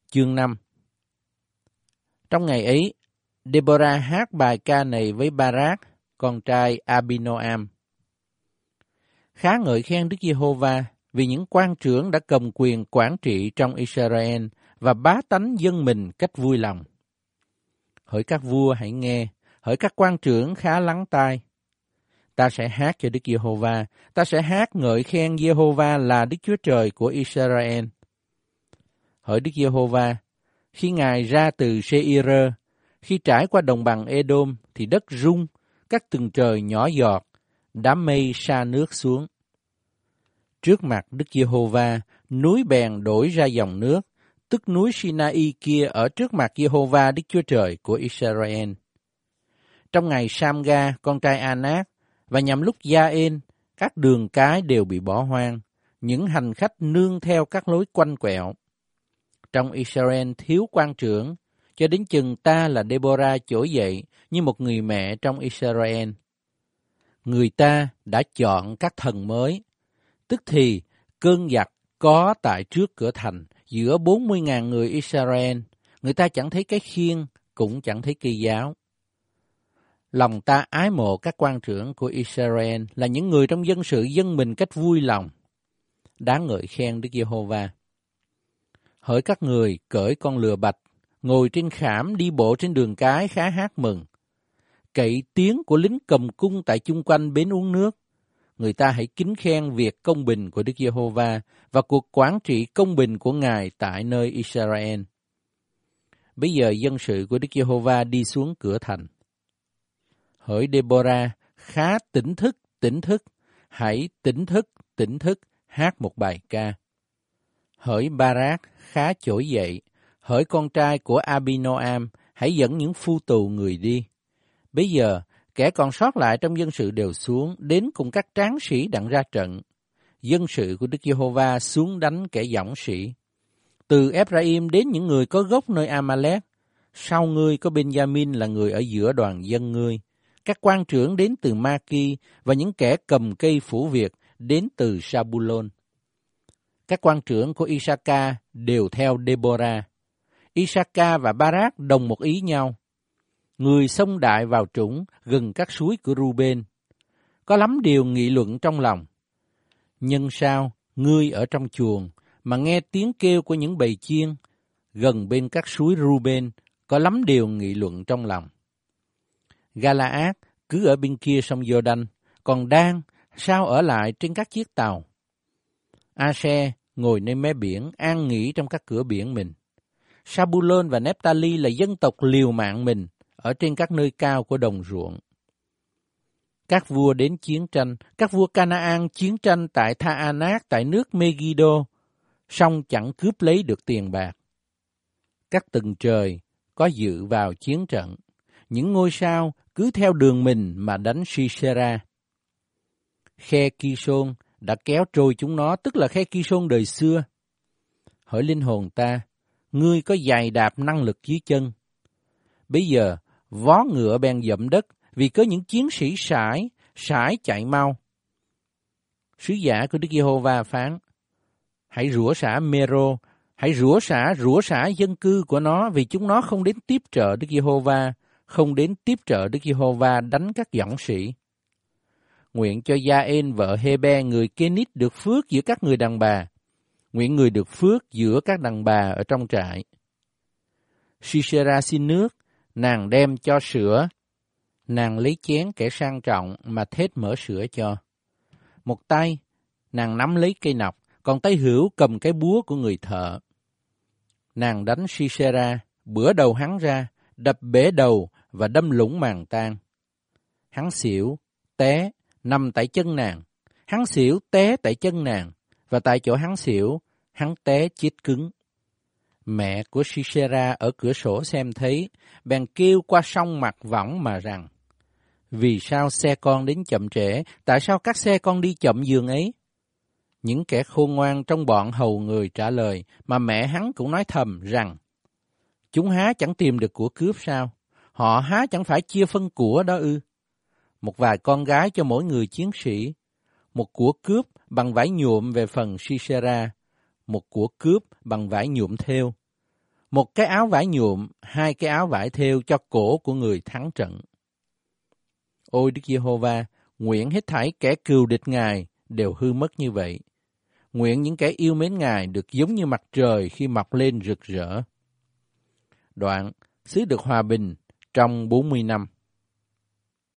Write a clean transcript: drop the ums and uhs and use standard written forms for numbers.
Chương 5. Trong ngày ấy, Deborah hát bài ca này với Barak, con trai Abinoam. Khá ngợi khen Đức Giê-hô-va vì những quan trưởng đã cầm quyền quản trị trong Israel và bá tánh dân mình cách vui lòng. Hỡi các vua hãy nghe, hỡi các quan trưởng khá lắng tai. Ta sẽ hát cho Đức Giê-hô-va, ta sẽ hát ngợi khen Giê-hô-va là Đức Chúa Trời của Israel. Hỡi Đức Giê-hô-va, khi Ngài ra từ Seir, khi trải qua đồng bằng Edom thì đất rung, các tầng trời nhỏ giọt, đám mây sa nước xuống. Trước mặt Đức Giê-hô-va, núi bèn đổi ra dòng nước, tức núi Sinai kia ở trước mặt Giê-hô-va Đức Chúa Trời của Israel. Trong ngày Sam-ga, con trai Anát, và nhằm lúc Gia-ên, các đường cái đều bị bỏ hoang, những hành khách nương theo các lối quanh quẹo. Trong Israel thiếu quan trưởng, cho đến chừng ta là Deborah trỗi dậy như một người mẹ trong Israel. Người ta đã chọn các thần mới, tức thì cơn giặc có tại trước cửa thành giữa 40.000 người Israel, người ta chẳng thấy cái khiên, cũng chẳng thấy cây giáo. Lòng ta ái mộ các quan trưởng của Israel là những người trong dân sự dân mình cách vui lòng. Đáng ngợi khen Đức Giê-hô-va. Hỡi các người cởi con lừa bạch, ngồi trên khảm đi bộ trên đường cái khá hát mừng. Cậy tiếng của lính cầm cung tại chung quanh bến uống nước. Người ta hãy kính khen việc công bình của Đức Giê-hô-va và cuộc quản trị công bình của Ngài tại nơi Israel. Bây giờ dân sự của Đức Giê-hô-va đi xuống cửa thành. Hỡi Deborah, khá tỉnh thức, hãy tỉnh thức, hát một bài ca. Hỡi Barak, khá trỗi dậy, hỡi con trai của Abinoam, hãy dẫn những phu tù người đi. Bây giờ, kẻ còn sót lại trong dân sự đều xuống, đến cùng các tráng sĩ đặng ra trận. Dân sự của Đức Giê-hô-va xuống đánh kẻ dõng sĩ. Từ Ephraim đến những người có gốc nơi Amalek, sau ngươi có Benjamin là người ở giữa đoàn dân ngươi. Các quan trưởng đến từ Ma-ki và những kẻ cầm cây phủ việc đến từ Sa-bu-lôn. Các quan trưởng của Isaka đều theo Deborah. Isaka và Barak đồng một ý nhau. Người xông đại vào trũng gần các suối của Ruben. Có lắm điều nghị luận trong lòng. Nhưng sao ngươi ở trong chuồng mà nghe tiếng kêu của những bầy chiên gần bên các suối Ruben, có lắm điều nghị luận trong lòng. Gala-át cứ ở bên kia sông Giô-đanh, còn Dan sao ở lại trên các chiếc tàu. A-se ngồi nơi mé biển, an nghỉ trong các cửa biển mình. Sa-bu-lôn và Nép-ta-li là dân tộc liều mạng mình ở trên các nơi cao của đồng ruộng. Các vua đến chiến tranh, các vua Canaan chiến tranh tại Tha-anát, tại nước Megiddo, song chẳng cướp lấy được tiền bạc. Các tầng trời có dự vào chiến trận, những ngôi sao cứ theo đường mình mà đánh Sisera. Khe Ki-sôn đã kéo trôi chúng nó, tức là khe Ki-sôn đời xưa. Hỡi linh hồn ta, ngươi có giày đạp năng lực dưới chân. Bây giờ, vó ngựa bèn dậm đất, vì có những chiến sĩ sải chạy mau. Sứ giả của Đức Giê-hô-va phán, hãy rủa xả Mê-rô, hãy rủa xả dân cư của nó, vì chúng nó không đến tiếp trợ Đức Giê-hô-va, không đến tiếp trợ Đức Giê-hô-va đánh các dõng sĩ. Nguyện cho Gia-ên vợ Hê-be người Kê-nít được phước giữa các người đàn bà. Nguyện người được phước giữa các đàn bà ở trong trại. Sisera xin nước, nàng đem cho sữa. Nàng lấy chén kẻ sang trọng mà thết mở sữa cho. Một tay, nàng nắm lấy cây nọc, còn tay hữu cầm cái búa của người thợ. Nàng đánh Sisera, bữa đầu hắn ra, đập bể đầu và đâm lũng màng tan. Hắn xỉu, té, nằm tại chân nàng. Hắn xỉu, té tại chân nàng, và tại chỗ hắn xỉu, hắn té chết cứng. Mẹ của Sisera ở cửa sổ xem thấy, bèn kêu qua sông mặt võng mà rằng, vì sao xe con đến chậm trễ, tại sao các xe con đi chậm giường ấy? Những kẻ khôn ngoan trong bọn hầu người trả lời, mà mẹ hắn cũng nói thầm rằng, chúng há chẳng tìm được của cướp sao? Họ há chẳng phải chia phân của đó ư? Một vài con gái cho mỗi người chiến sĩ, một của cướp bằng vải nhuộm về phần Sisera, một của cướp bằng vải nhuộm thêu, một cái áo vải nhuộm, 2 cái áo vải thêu cho cổ của người thắng trận. Ôi Đức Giê-hô-va, nguyện hết thảy kẻ cừu địch Ngài đều hư mất như vậy. Nguyện những kẻ yêu mến Ngài được giống như mặt trời khi mọc lên rực rỡ. Đoạn, xứ được hòa bình trong 40 năm.